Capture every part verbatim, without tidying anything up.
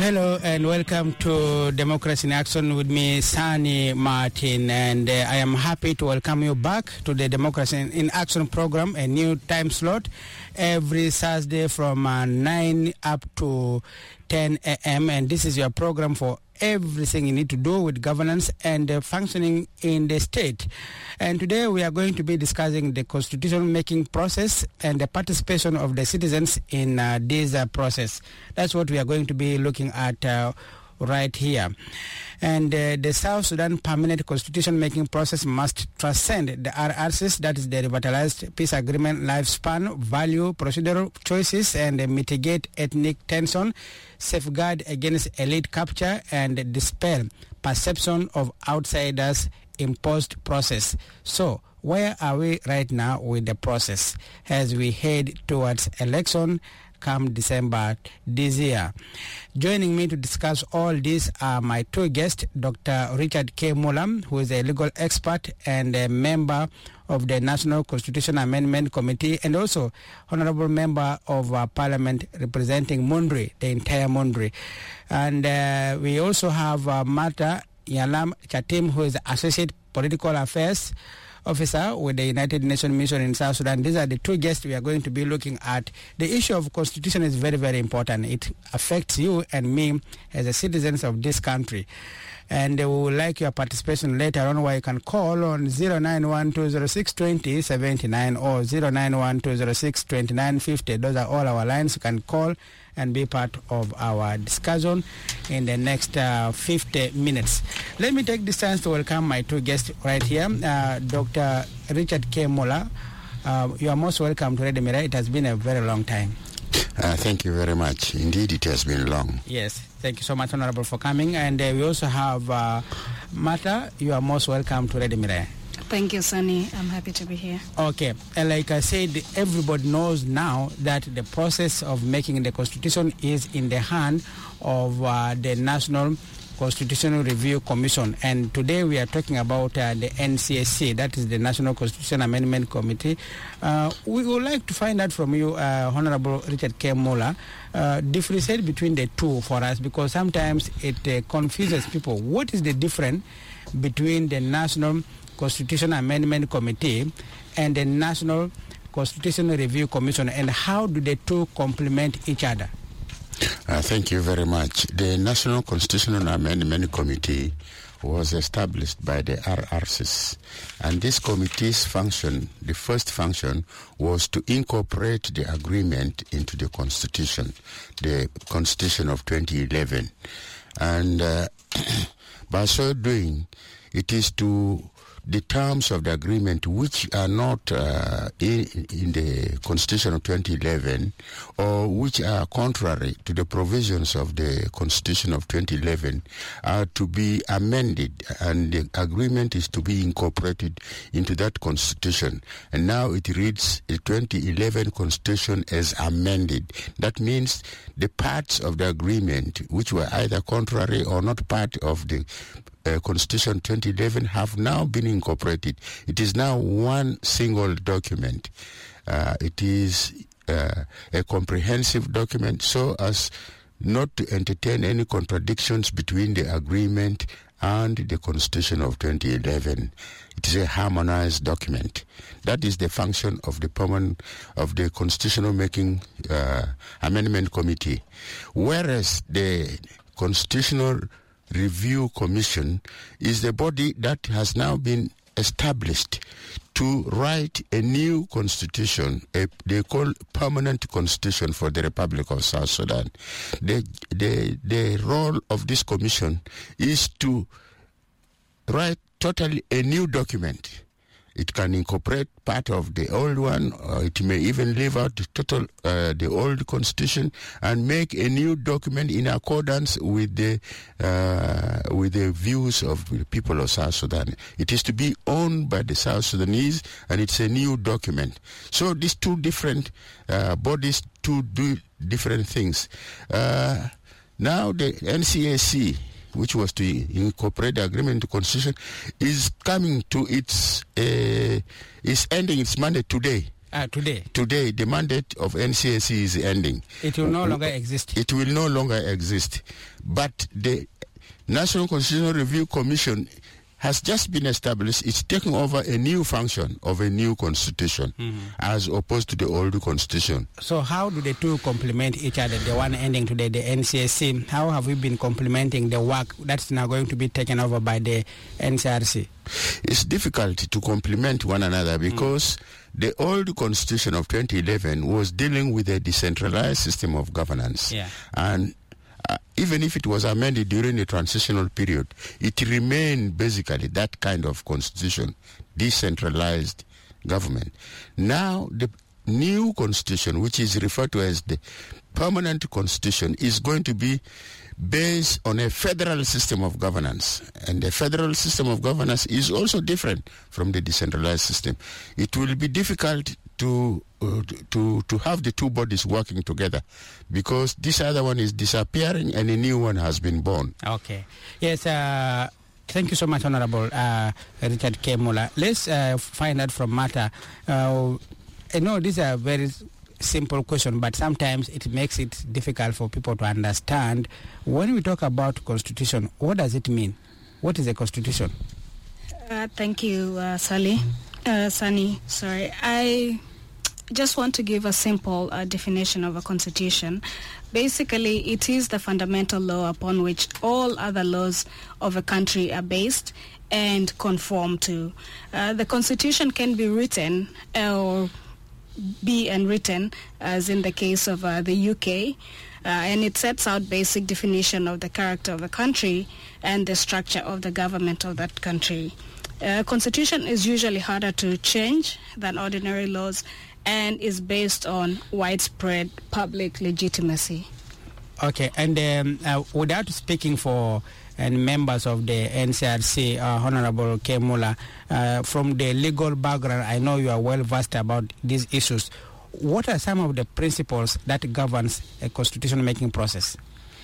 Hello and welcome to Democracy in Action with me, Sani Martin, and uh, I am happy to welcome you back to the Democracy in Action program, a new time slot every Thursday from uh, nine up to ten a.m. and this is your program for everything you need to do with governance and uh, functioning in the state. And today we are going to be discussing the constitution making process and the participation of the citizens in uh, this uh, process. That's what we are going to be looking at uh, right here. And uh, the South Sudan permanent constitution making process must transcend the R R Cs, that is the revitalized peace agreement lifespan, value procedural choices, and uh, mitigate ethnic tension, safeguard against elite capture, and dispel perception of outsiders imposed process. So where are we right now with the process as we head towards election come December this year? Joining me to discuss all this are my two guests, Doctor Richard K. Mulam, who is a legal expert and a member of the National Constitution Amendment Committee, and also Honorable Member of uh, Parliament representing Mundri, the entire Mundri. And uh, we also have uh, Martha Yalam Chatim, who is Associate Political Affairs Officer with the United Nations Mission in South Sudan. These are the two guests we are going to be looking at. The issue of constitution is very, very important. It affects you and me as the citizens of this country. And we would like your participation later on, where you can call on zero nine one two zero six two zero seven nine or zero nine one two zero six two nine five zero. Those are all our lines. You can call and be part of our discussion in the next uh, fifty minutes. Let me take this chance to welcome my two guests right here. Uh, Doctor Richard K. Muller, uh, you are most welcome to Radio Mira. It has been a very long time. Uh, thank you very much. Indeed, it has been long. Yes, thank you so much, Honorable, for coming. And uh, we also have uh, Martha. You are most welcome to Radio Mira. Thank you, Sunny. I'm happy to be here. Okay. And like I said, everybody knows now that the process of making the Constitution is in the hand of uh, the National Constitutional Review Commission. And today we are talking about uh, the N C A C, that is the National Constitution Amendment Committee. Uh, we would like to find out from you, uh, Honorable Richard K. Muller, uh, differentiate between the two for us, because sometimes it uh, confuses people. What is the difference between the National Constitution Amendment Committee and the National Constitutional Review Commission, and how do the two complement each other? Uh, thank you very much. The National Constitutional Amendment Committee was established by the R R Cs, and this committee's function, the first function, was to incorporate the agreement into the Constitution, the Constitution of twenty eleven. And uh, by so doing, it is to the terms of the agreement which are not uh, in, in the Constitution of twenty eleven, or which are contrary to the provisions of the Constitution of twenty eleven, are to be amended, and the agreement is to be incorporated into that Constitution. And now it reads the twenty eleven Constitution as amended. That means the parts of the agreement which were either contrary or not part of the Uh, Constitution twenty eleven have now been incorporated. It is now one single document. Uh, it is uh, a comprehensive document so as not to entertain any contradictions between the agreement and the Constitution of twenty eleven. It is a harmonized document. That is the function of the permanent of the Constitutional Making uh, Amendment Committee. Whereas the Constitutional Review Commission is the body that has now been established to write a new constitution, a, they call permanent constitution for the Republic of South Sudan. The, the, the role of this commission is to write totally a new document. It can incorporate part of the old one, or it may even leave out the total uh, the old constitution and make a new document in accordance with the uh, with the views of the people of South Sudan. It is to be owned by the South Sudanese, and it's a new document. So these two different uh, bodies to do different things. Uh, now the N C A C, which was to incorporate the agreement into Constitution, is coming to its, uh, is ending its mandate today. Uh, today? Today, the mandate of N C A C is ending. It will no longer exist. It will no longer exist. But the National Constitutional Review Commission has just been established. It's taking over a new function of a new constitution, mm-hmm. as opposed to the old constitution. So how do the two complement each other? The one ending today, the N C A C. How have we been complementing the work that's now going to be taken over by the N C R C? It's difficult to complement one another because mm. the old constitution of twenty eleven was dealing with a decentralized system of governance. Yeah. And Uh, even if it was amended during the transitional period, it remained basically that kind of constitution, decentralized government. Now, the new constitution, which is referred to as the permanent constitution, is going to be based on a federal system of governance. And the federal system of governance is also different from the decentralized system. It will be difficult to uh, to to have the two bodies working together because this other one is disappearing and a new one has been born. Okay. Yes, uh, thank you so much, Honorable uh, Richard K. Muller. Let's uh, find out from Martha. Uh, I know these are very simple question, but sometimes it makes it difficult for people to understand. When we talk about constitution, what does it mean? What is a constitution? Uh, thank you, uh, Sally. Uh, Sunny, sorry. I just want to give a simple uh, definition of a constitution. Basically, it is the fundamental law upon which all other laws of a country are based and conform to. Uh, the constitution can be written uh, or be unwritten, as in the case of uh, the U K, uh, and it sets out basic definition of the character of a country and the structure of the government of that country. Uh, constitution is usually harder to change than ordinary laws and is based on widespread public legitimacy. Okay, and um, uh, without speaking for and members of the N C R C, uh, Honorable K. Muller, uh, from the legal background, I know you are well versed about these issues. What are some of the principles that governs a constitution making process?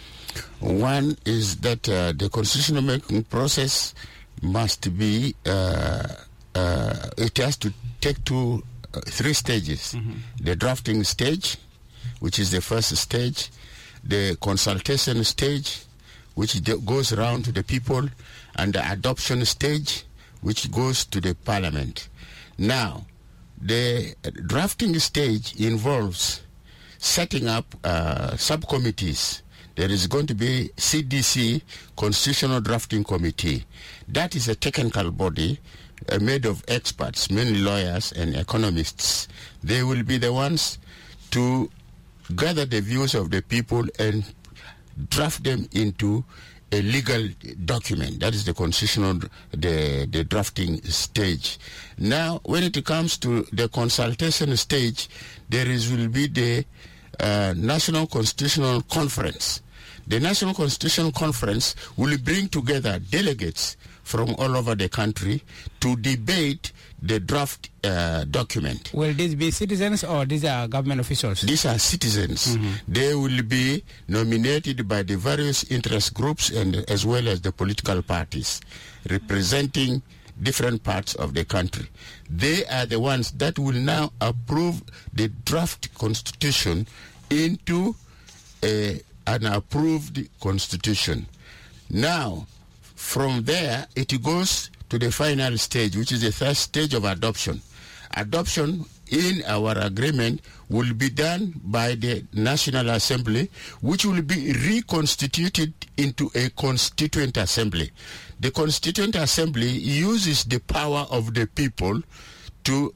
One is that uh, the constitution making process must be, uh, uh, it has to take two, uh, three stages. Mm-hmm. The drafting stage, which is the first stage, the consultation stage, which goes around to the people, and the adoption stage, which goes to the parliament. Now, the drafting stage involves setting up uh, subcommittees. There is going to be C D C, Constitutional Drafting Committee. That is a technical body uh, made of experts, mainly lawyers and economists. They will be the ones to gather the views of the people and draft them into a legal document. That is the constitutional, the, the drafting stage. Now, when it comes to the consultation stage, there is will be the uh, National Constitutional Conference. The National Constitutional Conference will bring together delegates from all over the country to debate the draft uh, document. Will these be citizens or these are government officials? These are citizens. Mm-hmm. They will be nominated by the various interest groups and as well as the political parties representing different parts of the country. They are the ones that will now approve the draft constitution into a, an approved constitution. Now, from there, it goes to the final stage, which is the third stage of adoption. Adoption in our agreement will be done by the National Assembly, which will be reconstituted into a Constituent Assembly. The Constituent Assembly uses the power of the people to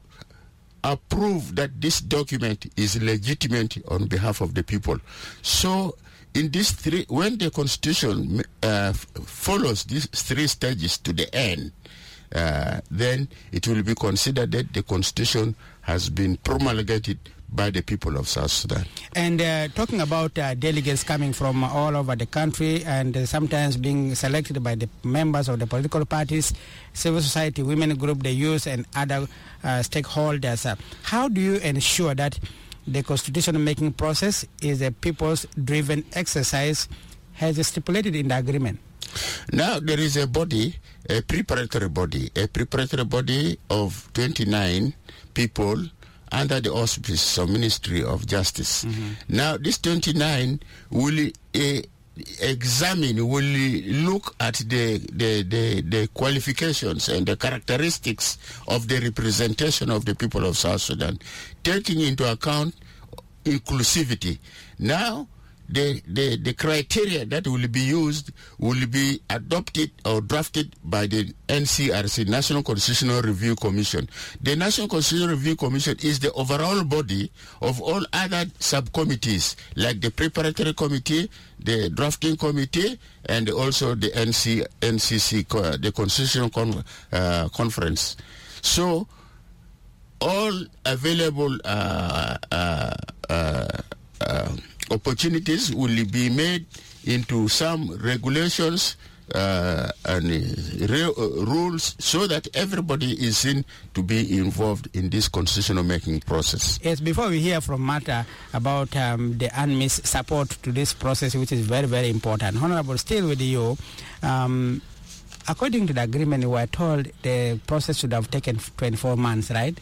approve that this document is legitimate on behalf of the people. So, in these three, when the Constitution uh, follows these three stages to the end, uh, then it will be considered that the Constitution has been promulgated by the people of South Sudan. And uh, talking about uh, delegates coming from all over the country and uh, sometimes being selected by the members of the political parties, civil society, women group, the youth, and other uh, stakeholders, uh, how do you ensure that the constitution-making process is a people's-driven exercise as stipulated in the agreement? Now, there is a body, a preparatory body, a preparatory body of twenty-nine people under the auspices of Ministry of Justice. Mm-hmm. Now, this twenty-nine will uh, examine, will look at the, the, the, the qualifications and the characteristics of the representation of the people of South Sudan, taking into account inclusivity. Now, The, the, the criteria that will be used will be adopted or drafted by the N C R C, National Constitutional Review Commission. The National Constitutional Review Commission is the overall body of all other subcommittees, like the Preparatory Committee, the Drafting Committee, and also the N C, N C C, the Constitutional Con, uh, Conference. So, all available uh, uh, uh, uh, opportunities will be made into some regulations uh, and uh, re- uh, rules so that everybody is seen to be involved in this constitutional making process. Yes, before we hear from Martha about um, the U N M I S support to this process, which is very, very important. Honorable, still with you. Um, according to the agreement, we were told the process should have taken twenty-four months, right?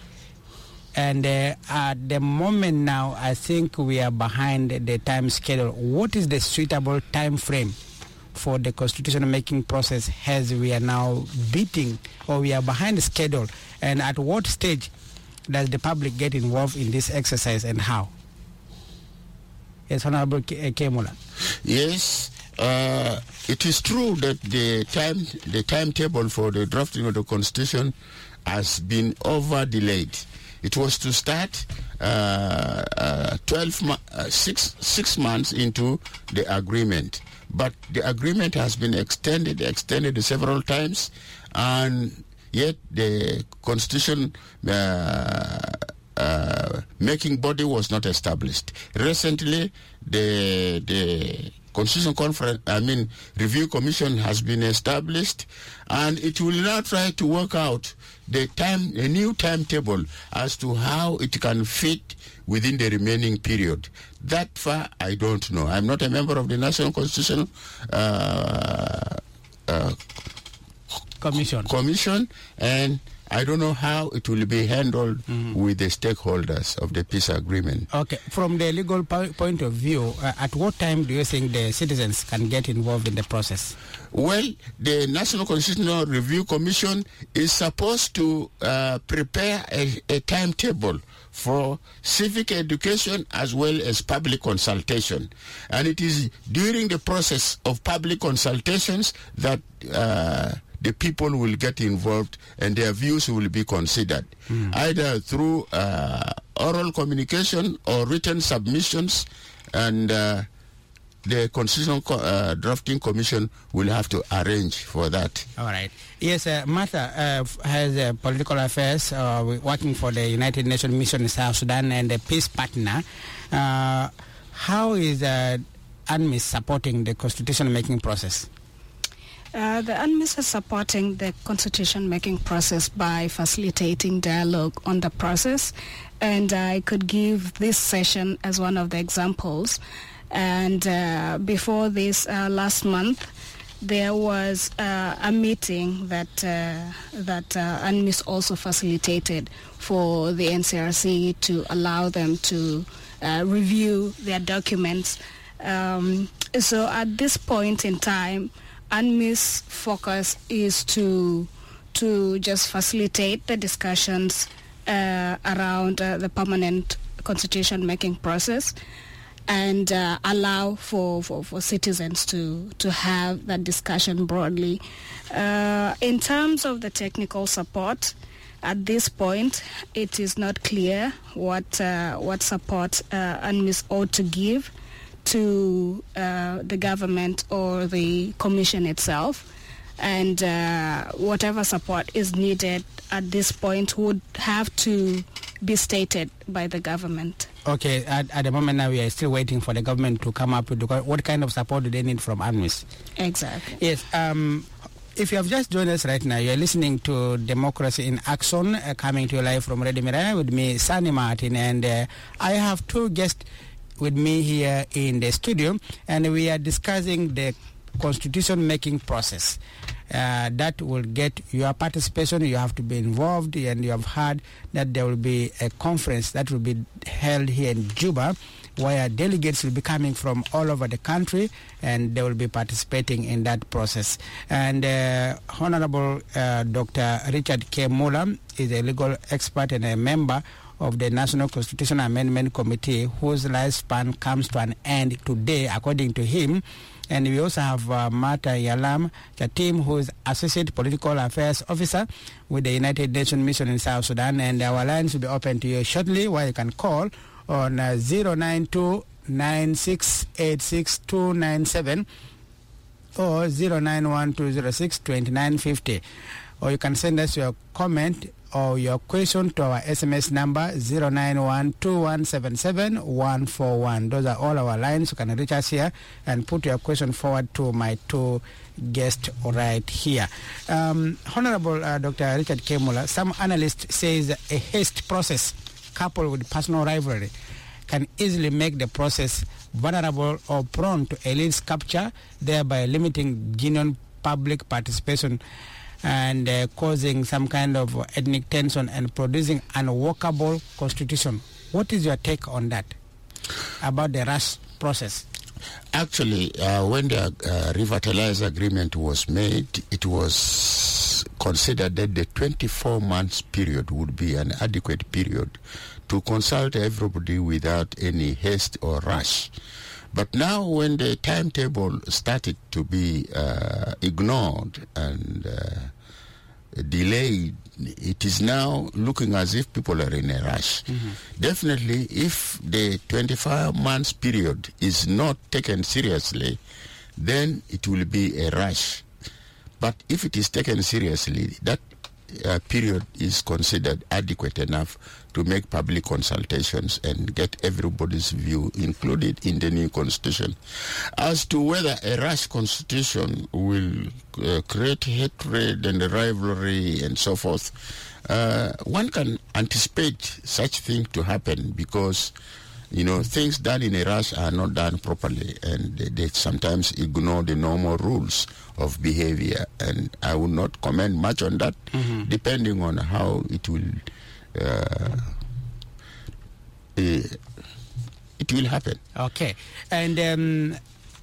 And uh, at the moment now, I think we are behind the time schedule. What is the suitable time frame for the constitutional making process as we are now beating or we are behind the schedule? And at what stage does the public get involved in this exercise and how? Yes, Honorable K- Kemola. Yes, uh, it is true that the time, the timetable for the drafting of the constitution has been over delayed. It was to start uh, uh, twelve mo- uh, six, six months into the agreement. But the agreement has been extended, extended several times, and yet the constitution uh, uh, making body was not established. Recently, the the Constitutional Conference, I mean, Review Commission has been established, and it will now try to work out the time, a new timetable as to how it can fit within the remaining period. That far, I don't know. I'm not a member of the National Constitutional uh, uh, Commission. Commission, and I don't know how it will be handled mm-hmm. with the stakeholders of the peace agreement. Okay. From the legal po- point of view, uh, at what time do you think the citizens can get involved in the process? Well, the National Constitutional Review Commission is supposed to uh, prepare a, a timetable for civic education as well as public consultation. And it is during the process of public consultations that uh, the people will get involved and their views will be considered, mm. either through uh, oral communication or written submissions, and uh, the Constitutional Co- uh, Drafting Commission will have to arrange for that. All right. Yes, uh, Martha uh, has uh, political affairs, uh, working for the United Nations Mission in South Sudan and a peace partner. Uh, how is uh, U N M I S supporting the constitution-making process? Uh, the U N M I S is supporting the constitution-making process by facilitating dialogue on the process, and I could give this session as one of the examples. And uh, before this, uh, last month, there was uh, a meeting that uh, that uh, U N M I S also facilitated for the N C R C to allow them to uh, review their documents. Um, so at this point in time, U N M I S focus is to to just facilitate the discussions uh, around uh, the permanent constitution-making process, and uh, allow for, for, for citizens to, to have that discussion broadly. Uh, in terms of the technical support, at this point, it is not clear what uh, what support uh, U N M I S ought to give to uh, the government or the commission itself, and uh, whatever support is needed at this point would have to be stated by the government. Okay, at, at the moment now we are still waiting for the government to come up with the, what kind of support do they need from U N M I S? Exactly. Yes. Um, if you have just joined us right now, you are listening to Democracy in Action, uh, coming to you live from Radio Miraya with me, Sani Martin, and uh, I have two guests with me here in the studio, and we are discussing the constitution-making process. Uh, that will get your participation. You have to be involved, and you have heard that there will be a conference that will be held here in Juba, where delegates will be coming from all over the country, and they will be participating in that process. And uh, Honorable uh, Doctor Richard K. Muller is a legal expert and a member of the National Constitutional Amendment Committee, whose lifespan comes to an end today, according to him. And we also have uh, Martha Yalam Chatim, who is Associate Political Affairs Officer with the United Nations Mission in South Sudan. And our lines will be open to you shortly, where you can call on uh, zero nine two nine six eight six two nine seven or zero nine one two zero six two nine five zero. Or you can send us your comment or your question to our S M S number zero nine one two one seven seven one four one. Those are all our lines. You can reach us here and put your question forward to my two guests right here. Um, Honorable uh, Doctor Richard K. Muller, some analysts says a haste process coupled with personal rivalry can easily make the process vulnerable or prone to elite capture, thereby limiting genuine public participation and uh, causing some kind of ethnic tension and producing an unworkable constitution. What is your take on that, about the rush process? Actually, uh, when the uh, revitalized agreement was made, it was considered that the twenty-four months period would be an adequate period to consult everybody without any haste or rush. But now when the timetable started to be uh, ignored and uh, delayed, it is now looking as if people are in a rush. Mm-hmm. Definitely, if the twenty-five months period is not taken seriously, then it will be a rush. But if it is taken seriously, that uh, period is considered adequate enough to make public consultations and get everybody's view included in the new constitution. As to whether a rash constitution will uh, create hatred and rivalry and so forth, uh, one can anticipate such thing to happen because, you know, things done in a rush are not done properly, and they, they sometimes ignore the normal rules of behavior. And I will not comment much on that, mm-hmm. depending on how it will Uh, uh, it will happen. Okay. And um,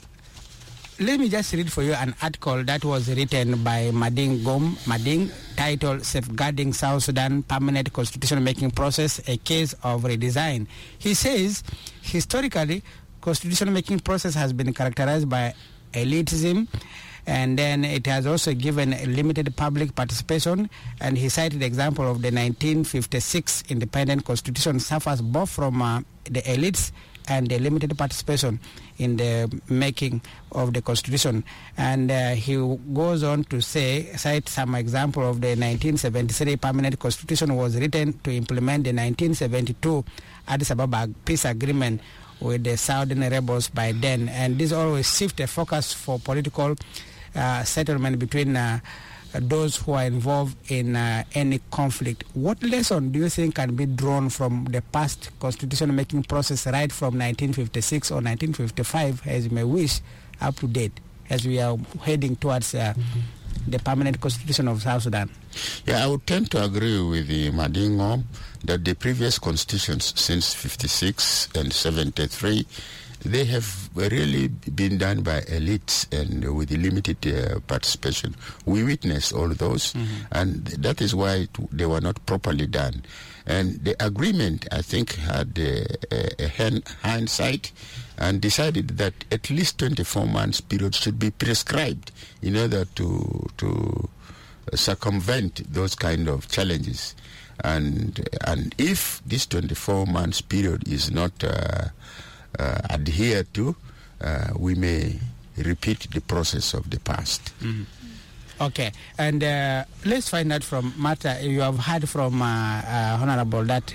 let me just read for you an article that was written by Mading Gom, Mading, titled Safeguarding South Sudan Permanent Constitution Making Process, a Case of Redesign. He says, historically, constitution making process has been characterized by elitism, and then it has also given limited public participation. And he cited the example of the nineteen fifty-six independent constitution suffers both from uh, the elites and the limited participation in the making of the constitution. And uh, he goes on to say, cite some example of the nineteen seventy-three permanent constitution was written to implement the nineteen seventy-two Addis Ababa peace agreement with the Southern rebels by then. And this always shift a focus for political Uh, settlement between uh, those who are involved in uh, any conflict. What lesson do you think can be drawn from the past constitution making process, right from nineteen fifty-six or nineteen fifty-five, as you may wish, up to date, as we are heading towards uh, mm-hmm. the permanent constitution of South Sudan? Yeah, I would tend to agree with the Madingo that the previous constitutions since fifty-six and seventy-three, they have really been done by elites and with limited uh, participation. We witnessed all those, mm-hmm. and that is why it, they were not properly done. And the agreement, I think, had a, a, a hindsight and decided that at least twenty-four months period should be prescribed in order to to circumvent those kind of challenges. And and if this twenty-four months period is not uh, Uh, adhere to, uh, we may repeat the process of the past. Mm-hmm. Okay, and uh, let's find out from Martha. You have heard from uh, uh, Honorable that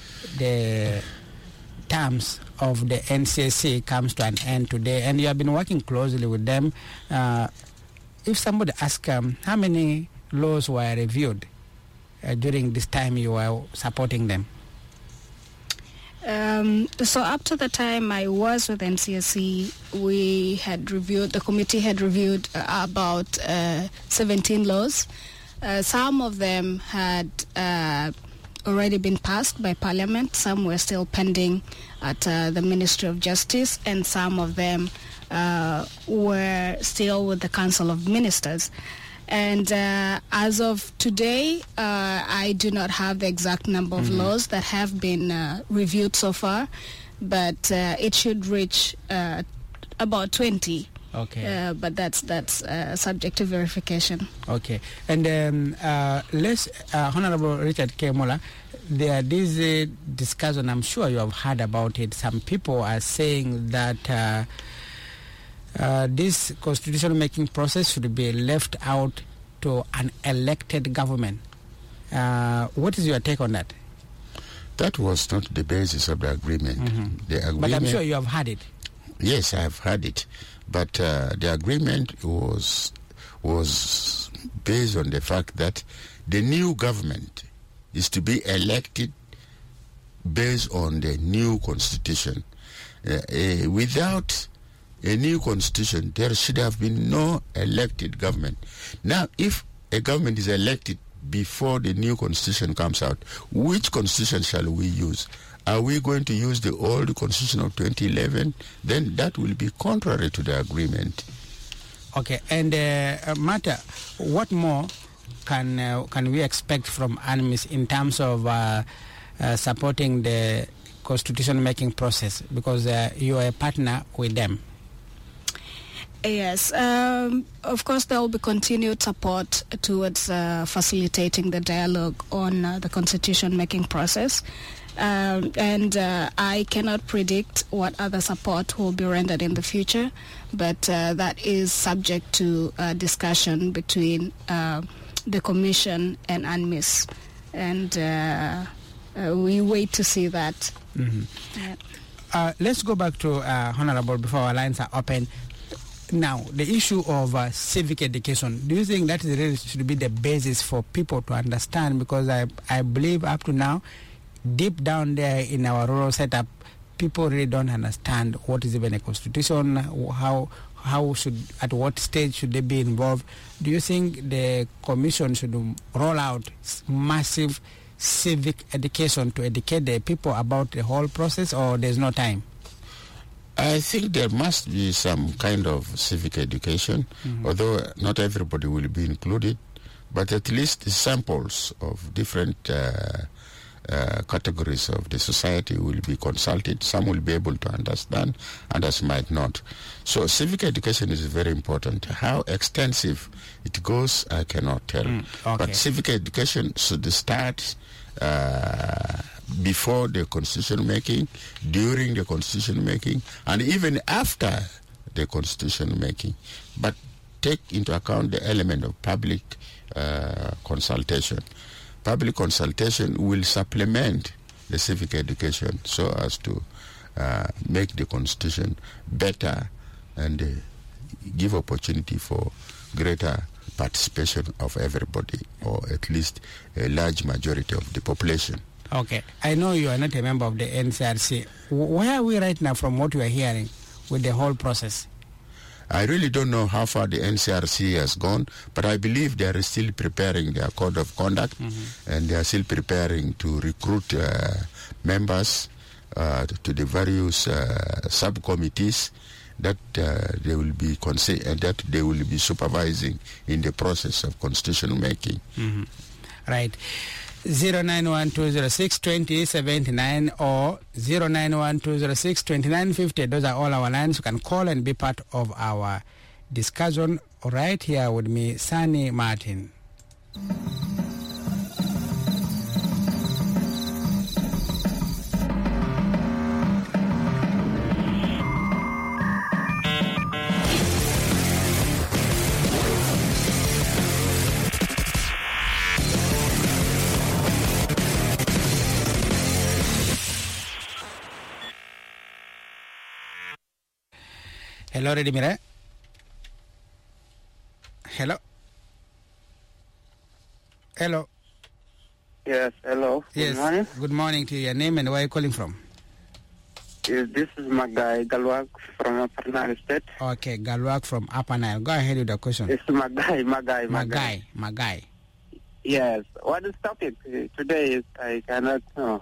the terms of the N C S C comes to an end today, and you have been working closely with them. Uh, if somebody asks um, how many laws were reviewed uh, during this time you were supporting them? Um, so up to the time I was with N C S C, we had reviewed, the committee had reviewed uh, about uh, seventeen laws. Uh, some of them had uh, already been passed by Parliament. Some were still pending at uh, the Ministry of Justice, and some of them uh, were still with the Council of Ministers. And uh, as of today, uh, I do not have the exact number of mm-hmm. laws that have been uh, reviewed so far, but uh, it should reach uh, about twenty. Okay. Uh, but that's that's uh, subject to verification. Okay. And um, uh, let's, uh, Honorable Richard K. Mola, there is a discussion, I'm sure you have heard about it. Some people are saying that uh, Uh, this constitution-making process should be left out to an elected government. Uh, what is your take on that? That was not the basis of the agreement. Mm-hmm. The agreement. But I'm sure you have heard it. Yes, I have heard it. But uh, the agreement was was based on the fact that the new government is to be elected based on the new constitution. Uh, uh, without a new constitution, there should have been no elected government. Now, if a government is elected before the new constitution comes out, which constitution shall we use? Are we going to use the old constitution of twenty eleven? Then that will be contrary to the agreement. Okay, and uh, Martha, what more can uh, can we expect from ANMIS in terms of uh, uh, supporting the constitution-making process? Because uh, you are a partner with them. Yes, um, of course there will be continued support towards uh, facilitating the dialogue on uh, the constitution-making process. Um, and uh, I cannot predict what other support will be rendered in the future, but uh, that is subject to uh, discussion between uh, the Commission and ANMIS. And uh, uh, we wait to see that. Mm-hmm. Yeah. Uh, let's go back to uh, Honorable before our lines are open. Now, the issue of uh, civic education, do you think that really should be the basis for people to understand? Because I, I believe up to now, deep down there in our rural setup, people really don't understand what is even a constitution, how how should, at what stage should they be involved. Do you think the commission should roll out massive civic education to educate the people about the whole process, or there's no time? I think there must be some kind of civic education, mm-hmm. although not everybody will be included, but at least samples of different uh, uh, categories of the society will be consulted. Some will be able to understand, others might not. So civic education is very important. How extensive it goes, I cannot tell. Mm, okay. But civic education should start uh, before the constitution making, during the constitution making, and even after the constitution making. But take into account the element of public uh, consultation. Public consultation will supplement the civic education so as to uh, make the constitution better and uh, give opportunity for greater participation of everybody, or at least a large majority of the population. Okay. I know you are not a member of the N C R C. Where are we right now from what you are hearing with the whole process? I really don't know how far the N C R C has gone, but I believe they are still preparing their code of conduct, mm-hmm. and they are still preparing to recruit uh, members uh, to the various uh, subcommittees that uh, they will be consi- uh, that they will be supervising in the process of constitution making. Mm-hmm. Right. zero nine one two zero six two zero seven nine or zero nine one two zero six two nine five zero. Those are all our lines. You can call and be part of our discussion. Right here with me, Sani Martin. Hello, Redimire. Hello. Hello. Yes, hello. Yes. Good morning. Good morning to you. Your name and where are you calling from? Yes, this is Magai Galwak from Upper Nile State. Okay, Galwak from Upper Nile. Go ahead with the question. It's Magai, Magai, Magai, Magai. Yes. What is topic today is I cannot know.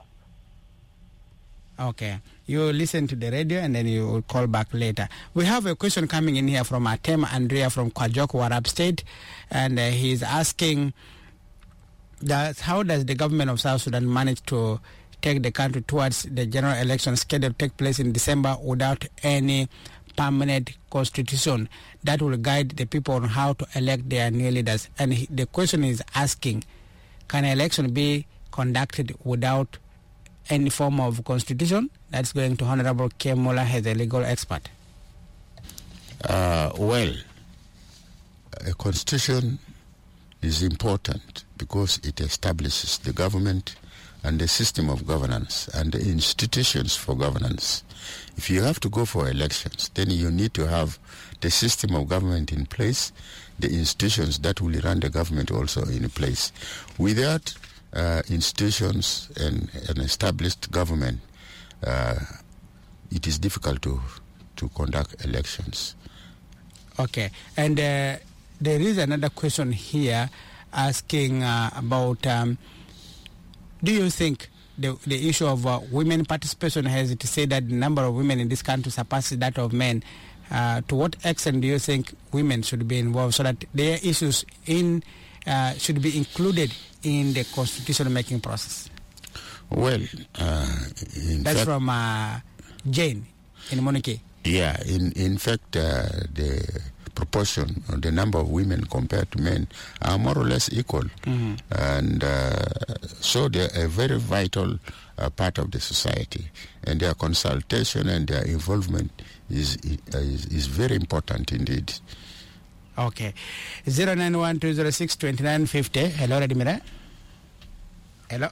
Okay. You listen to the radio and then you will call back later. We have a question coming in here from Atem Andrea from Kwajok, Warab State, and uh, he's asking that how does the government of South Sudan manage to take the country towards the general election scheduled to take place in December without any permanent constitution that will guide the people on how to elect their new leaders? And he, the question is asking, can an election be conducted without any form of constitution? That's going to Honorable K. Muller as a legal expert. Uh, well, a constitution is important because it establishes the government and the system of governance and the institutions for governance. If you have to go for elections, then you need to have the system of government in place, the institutions that will run the government also in place. Without uh, institutions and an established government, uh, it is difficult to, to conduct elections. Okay, and uh, there is another question here asking uh, about um, do you think the the issue of uh, women participation has to say that the number of women in this country surpasses that of men? Uh, to what extent do you think women should be involved so that their issues in uh, should be included in the constitution making process? Well, uh, in that's fact, from uh, Jane in Monike. Yeah, in in fact, uh, the proportion or the number of women compared to men are more or less equal, mm-hmm. and uh, so they're a very vital uh, part of the society, and their consultation and their involvement is is, is very important indeed. Okay, zero nine one two zero six twenty nine fifty. Hello, Radimira. Hello.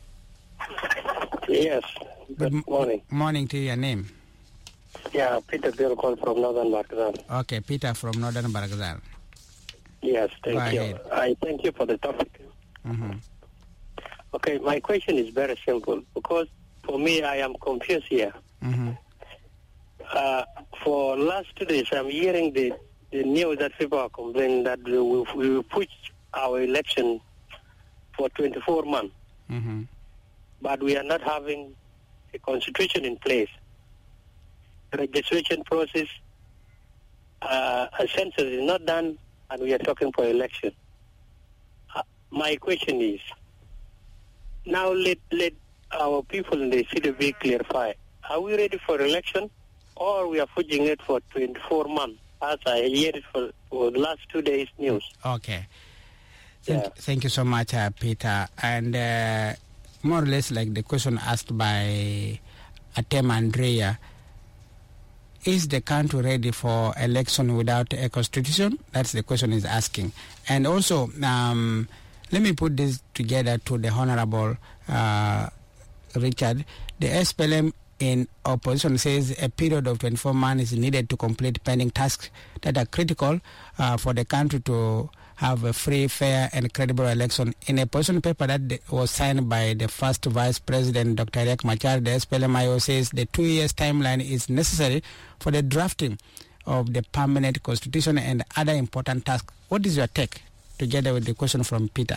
Yes. Good, Good morning. Morning to your name. Yeah, Peter Bill call from Northern Bargazal. Okay, Peter from Northern Bargazal. Yes, thank Go you. ahead. I thank you for the topic. Mm-hmm. Okay, my question is very simple because for me, I am confused here. Mm-hmm. Uh, for last two days, I'm hearing the, the news that people are complaining that we will, we will push our election for twenty-four months, mm-hmm. but we are not having a constitution in place. Registration process, uh, a census is not done, and we are talking for election. Uh, my question is, now let let our people in the city be clarified. Are we ready for election, or we are pushing it for twenty-four months, as I hear it for, for the last two days news? Okay. Thank, Yeah. thank you so much, uh, Peter. And uh, more or less like the question asked by Atem Andrea, is the country ready for election without a constitution? That's the question he's asking. And also, um, let me put this together to the Honorable uh, Richard. The S P L M in opposition says a period of twenty-four months is needed to complete pending tasks that are critical uh, for the country to have a free, fair, and credible election. In a position paper that was signed by the first Vice President, Doctor Riek Machar, the S P L M I O says the two years timeline is necessary for the drafting of the permanent constitution and other important tasks. What is your take, together with the question from Peter?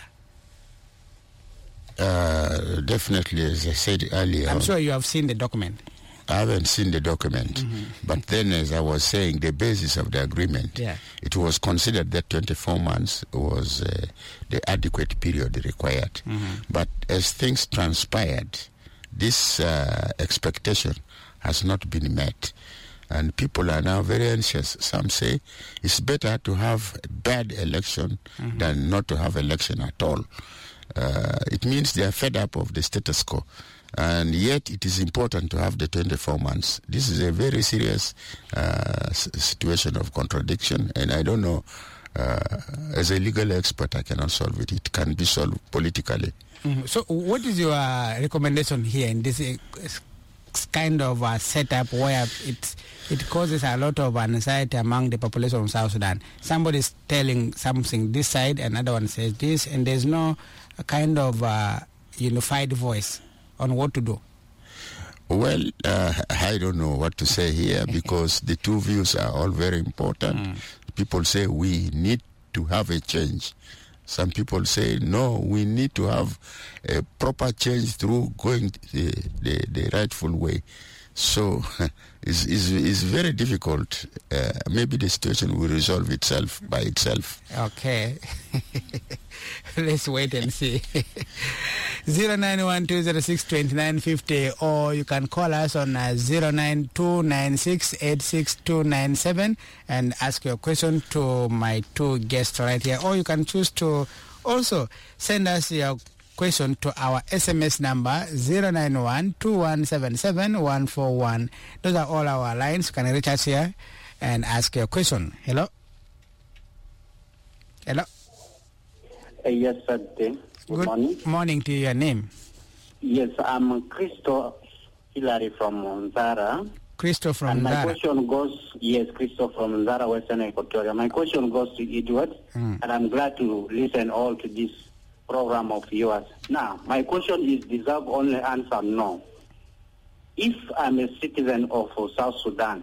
Uh, definitely, as I said earlier, I'm sure you have seen the document. I haven't seen the document, mm-hmm. but then, as I was saying, the basis of the agreement, yeah. it was considered that twenty-four months was uh, the adequate period required. Mm-hmm. But as things transpired, this uh, expectation has not been met. And people are now very anxious. Some say it's better to have a bad election mm-hmm. than not to have election at all. Uh, it means they are fed up of the status quo. And yet it is important to have the twenty-four months. This is a very serious uh, situation of contradiction, and I don't know, uh, as a legal expert, I cannot solve it. It can be solved politically. Mm-hmm. So what is your uh, recommendation here in this uh, kind of uh, setup where it, it causes a lot of anxiety among the population of South Sudan? Somebody is telling something this side, another one says this, and there's no kind of uh, unified voice on what to do. Well, uh, I don't know what to say here because the two views are all very important. Mm. People say we need to have a change. Some people say, no, we need to have a proper change through going the, the, the rightful way. So it's, it's, it's very difficult. Uh, maybe the situation will resolve itself by itself. Okay. Let's wait and see. zero nine one two zero six two nine five zero, or you can call us on uh, zero nine two nine six eight six two nine seven and ask your question to my two guests right here. Or you can choose to also send us your question to our S M S number zero nine one two one seven seven one four one. Those are all our lines. You can reach us here and ask your question. Hello? Hello? Uh, yes, sir. Good, Good morning. morning to your name. Yes, I'm Christo Hilary from Zara. Christo from and my Zara. question goes, yes, Christo from Zara, Western Equatoria. My question goes to Edward, mm. and I'm glad to listen all to this program of yours. Now, my question is deserve only answer no. If I'm a citizen of South Sudan,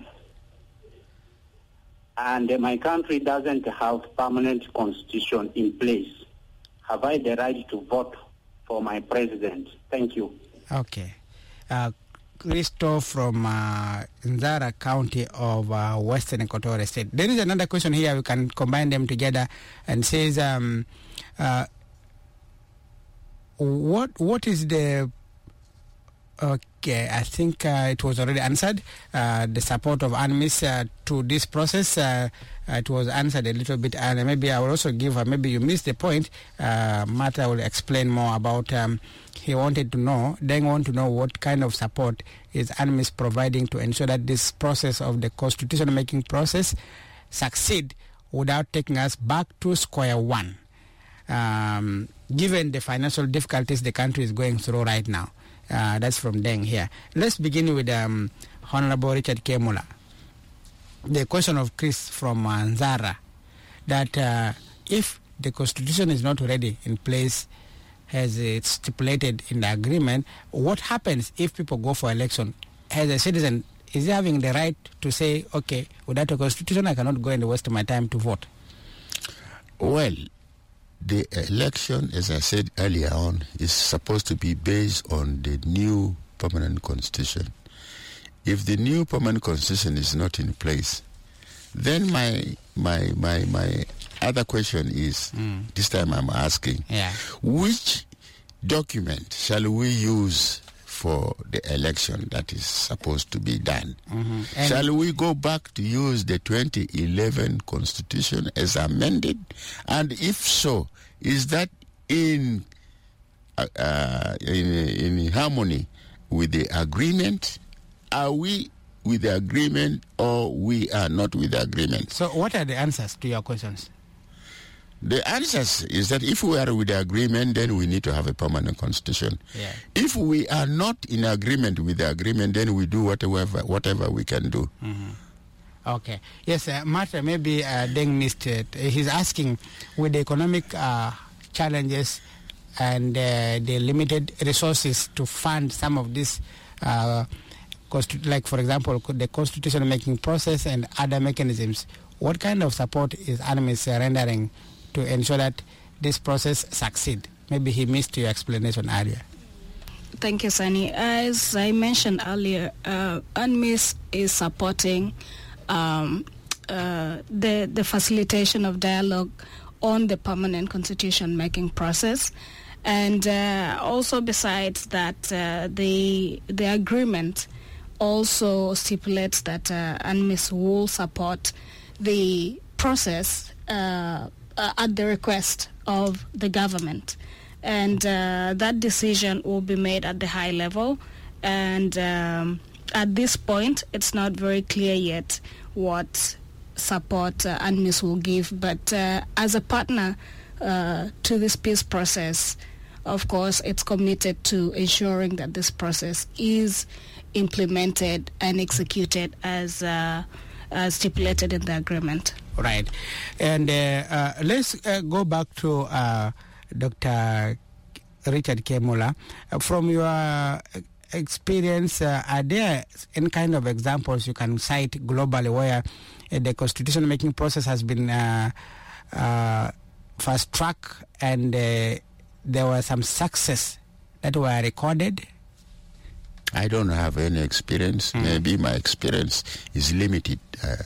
and my country doesn't have permanent constitution in place, have I the right to vote for my president? Thank you. Okay. Uh, Christo from uh, Nzara County of uh, Western Equatorial State. There is another question here. We can combine them together and says, um, uh, what what is the... Okay, I think uh, it was already answered. Uh, the support of ANMIS uh, to this process, uh, it was answered a little bit, and maybe I will also give her, maybe you missed the point. Uh, Martha will explain more about, um, he wanted to know, then want to know what kind of support is ANMIS providing to ensure that this process of the constitution-making process succeed without taking us back to square one, um, given the financial difficulties the country is going through right now. Uh, that's from Deng here. Let's begin with um, Honorable Richard Kemula. The question of Chris from uh, Nzara, that uh, if the constitution is not already in place as it's stipulated in the agreement, what happens if people go for election? As a citizen, is he having the right to say, okay, without a constitution, I cannot go and waste my time to vote? Well, the election, as I said earlier on, is supposed to be based on the new permanent constitution. If the new permanent constitution is not in place, then my my my my other question is, mm. this time I'm asking, yeah. which document shall we use for the election that is supposed to be done? Mm-hmm. Shall we go back to use the twenty eleven constitution as amended? And if so, is that in uh, uh, in, in harmony with the agreement? Are we with the agreement or we are not with the agreement? So what are the answers to your questions? The answers is that if we are with the agreement, then we need to have a permanent constitution. Yeah. If we are not in agreement with the agreement, then we do whatever whatever we can do. Mm-hmm. Okay. Yes, uh, Martha, maybe uh, Deng missed it. He's asking, with the economic uh, challenges and uh, the limited resources to fund some of this, uh, const- like, for example, the constitution-making process and other mechanisms, what kind of support is ANMIS rendering to ensure that this process succeed? Maybe he missed your explanation earlier. Thank you, Sani. As I mentioned earlier, uh, ANMIS is supporting um, uh, the, the facilitation of dialogue on the permanent constitution-making process. And uh, also besides that, uh, the, the agreement also stipulates that uh, ANMIS will support the process uh, uh, at the request of the government. And uh, that decision will be made at the high level. And um, at this point, it's not very clear yet what support uh, ANMIS will give. But uh, as a partner uh, to this peace process, of course, it's committed to ensuring that this process is implemented and executed as uh, Uh, stipulated in the agreement. Right. And uh, uh, let's uh, go back to uh, Doctor Richard Kemula. Uh, from your experience, uh, are there any kind of examples you can cite globally where uh, the constitution-making process has been uh, uh, fast-tracked and uh, there was some success that were recorded? I don't have any experience. Mm. Maybe my experience is limited. Uh,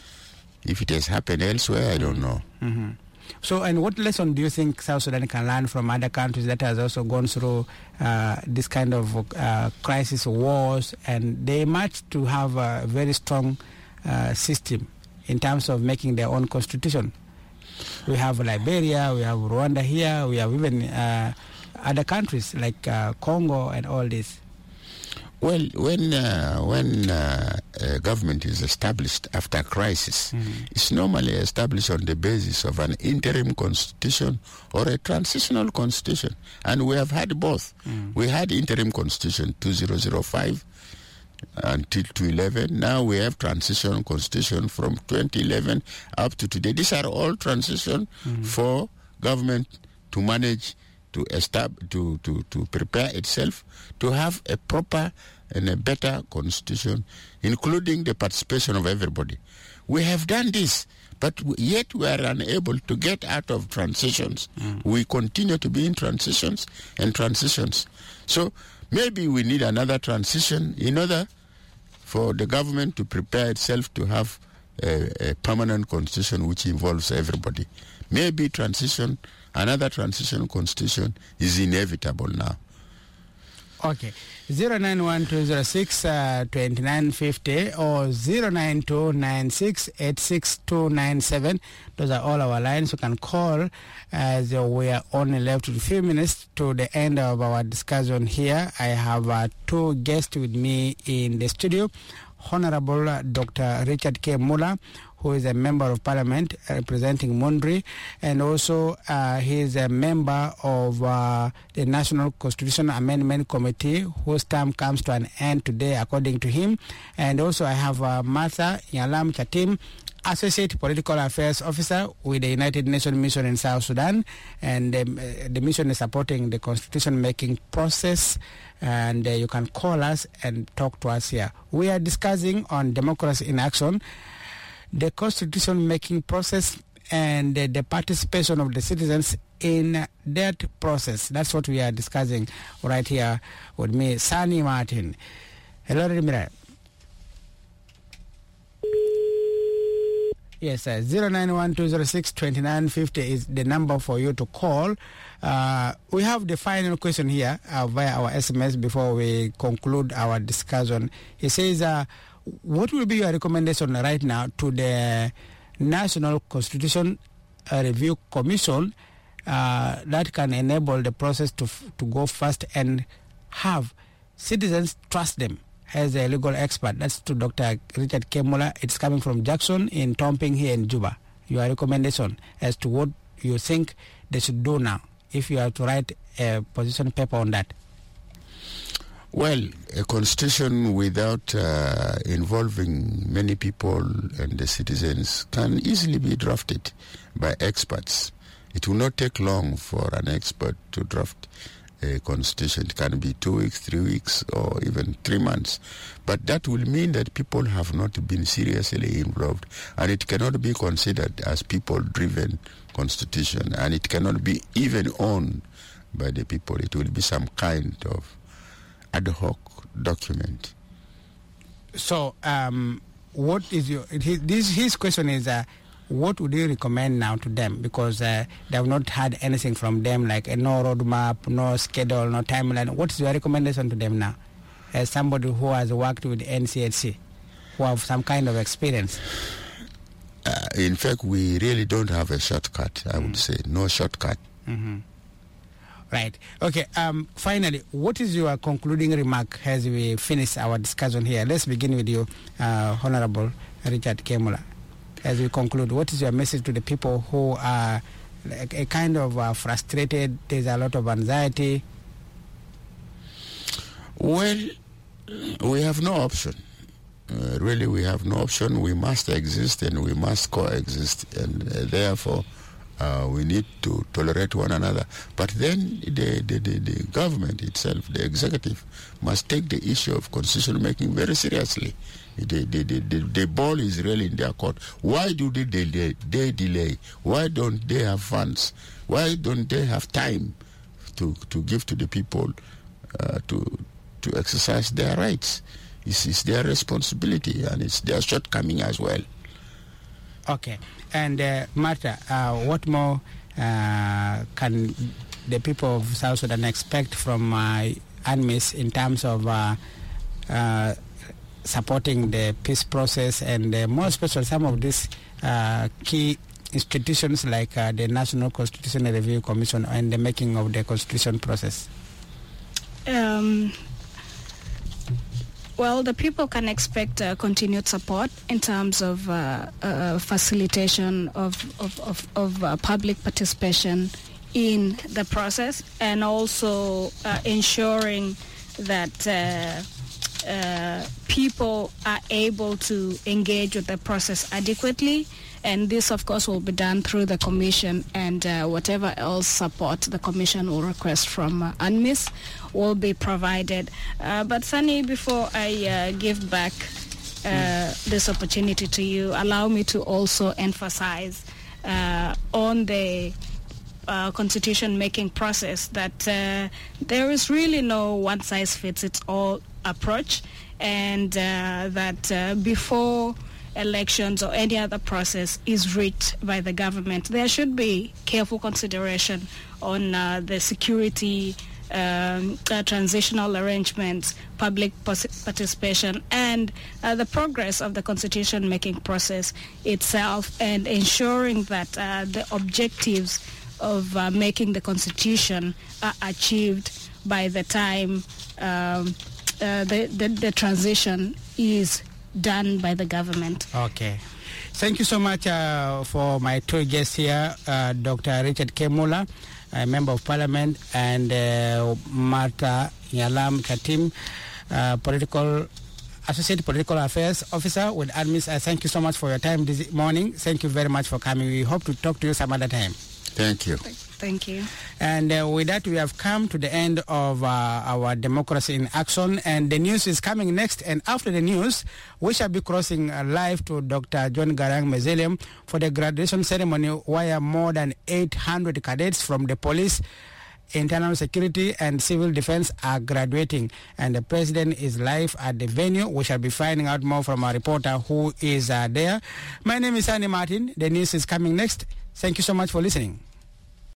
if it has happened elsewhere, I don't know. Mm-hmm. So, and what lesson do you think South Sudan can learn from other countries that has also gone through uh, this kind of uh, crisis, wars, and they emerged to have a very strong uh, system in terms of making their own constitution? We have Liberia, we have Rwanda here, we have even uh, other countries like uh, Congo and all this. Well, when uh, when uh, a government is established after a crisis, mm-hmm. it's normally established on the basis of an interim constitution or a transitional constitution. And we have had both. Mm. We had interim constitution two thousand five until two thousand eleven. Now we have transitional constitution from twenty eleven up to today. These are all transition mm-hmm. for government to manage, to establish, to, to, to prepare itself to have a proper and a better constitution, including the participation of everybody. We have done this, but yet we are unable to get out of transitions. Mm. We continue to be in transitions and transitions. So maybe we need another transition in order for the government to prepare itself to have a, a permanent constitution which involves everybody. Maybe transition, another transition constitution is inevitable now. Okay. zero nine one two zero six two nine five zero or zero nine two nine six eight six two nine seven. Those are all our lines. You can call as we are only left with a few minutes to the end of our discussion here. I have uh, two guests with me in the studio. Honorable uh, Doctor Richard K. Muller, who is a member of parliament representing Mundri, and also uh, he is a member of uh, the National Constitution Amendment Committee, whose term comes to an end today, according to him. And also I have uh, Martha Nyalam Chatim, Associate Political Affairs Officer with the United Nations Mission in South Sudan, and um, uh, the mission is supporting the constitution-making process. And uh, you can call us and talk to us here. We are discussing on democracy in action, the constitution-making process, and uh, the participation of the citizens in that process. That's what we are discussing right here with me, Sani Martin. Hello, Rimira. Yes, uh, zero nine one two zero six two nine five zero is the number for you to call. Uh, we have the final question here uh, via our S M S before we conclude our discussion. He says, uh, what will be your recommendation right now to the National Constitution uh, Review Commission uh, that can enable the process to f- to go fast and have citizens trust them as a legal expert? That's to Doctor Richard K. Muller. It's coming from Jackson in Tomping here in Juba. Your recommendation as to what you think they should do now, if you have to write a position paper on that. Well, a constitution without uh, involving many people and the citizens can easily be drafted by experts. It will not take long for an expert to draft a constitution. It can be two weeks, three weeks, or even three months. But that will mean that people have not been seriously involved, and it cannot be considered as people-driven constitution, and it cannot be even owned by the people. It will be some kind of ad hoc document. So, um, what is your his, this? His question is, uh, what would you recommend now to them? Because uh, they have not had anything from them, like uh, no roadmap, no schedule, no timeline. What is your recommendation to them now, as somebody who has worked with N C H C, who have some kind of experience? Uh, in fact, we really don't have a shortcut. I mm. would say no shortcut. Mm-hmm. Right. Okay. Um, finally, what is your concluding remark as we finish our discussion here? Let's begin with you, uh, Honorable Richard K. Muller. As we conclude, what is your message to the people who are like a kind of uh, frustrated? There's a lot of anxiety. Well, we have no option. Uh, really, we have no option. We must exist and we must coexist. And uh, therefore, Uh, we need to tolerate one another. But then the, the, the, the government itself, the executive, must take the issue of constitution making very seriously. The, the, the, the, the ball is really in their court. Why do they delay? They delay? Why don't they have funds? Why don't they have time to, to give to the people uh, to, to exercise their rights? It's, it's their responsibility, and it's their shortcoming as well. Okay. And uh, Martha, uh, what more uh, can the people of South Sudan expect from uh, UNMISS in terms of uh, uh, supporting the peace process, and uh, more especially some of these uh, key institutions like uh, the National Constitutional Review Commission and the making of the constitution process? Um, well, the people can expect uh, continued support in terms of uh, uh, facilitation of, of, of, of uh, public participation in the process, and also uh, ensuring that uh, uh, people are able to engage with the process adequately. And this, of course, will be done through the Commission, and uh, whatever else support the Commission will request from uh, UNMISS will be provided. Uh, but Sunny, before I uh, give back uh, this opportunity to you, allow me to also emphasize uh, on the uh, constitution-making process that uh, there is really no one-size-fits-it-all approach, and uh, that uh, before elections or any other process is reached by the government, there should be careful consideration on uh, the security, um, uh, transitional arrangements, public participation, and uh, the progress of the constitution-making process itself, and ensuring that uh, the objectives of uh, making the constitution are achieved by the time um, uh, the, the, the transition is done by the government. Okay. Thank you so much uh, for my two guests here, uh, Doctor Richard Kemula, a Member of Parliament, and uh, Martha Nyalam Katim, uh, political Associate Political Affairs Officer with UNMISS. Uh, thank you so much for your time this morning. Thank you very much for coming. We hope to talk to you some other time. Thank you. Thank you. And uh, with that, we have come to the end of uh, our Democracy in Action, and the news is coming next. And after the news, we shall be crossing uh, live to Doctor John Garang Mausoleum for the graduation ceremony, where more than eight hundred cadets from the police, internal security, and civil defense are graduating. And the president is live at the venue. We shall be finding out more from our reporter who is uh, there. My name is Annie Martin. The news is coming next. Thank you so much for listening.